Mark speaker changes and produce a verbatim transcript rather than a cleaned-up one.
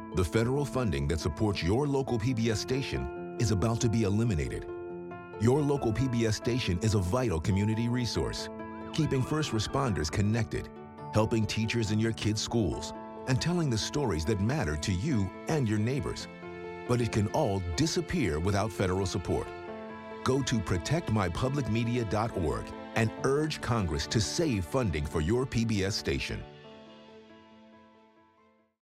Speaker 1: The federal funding that supports your local P B S station is about to be eliminated. Your local P B S station is a vital community resource, keeping first responders connected, helping teachers in your kids' schools, and telling the stories that matter to you and your neighbors. But it can all disappear without federal support. Go to protect my public media dot org and urge Congress to save funding for your P B S station.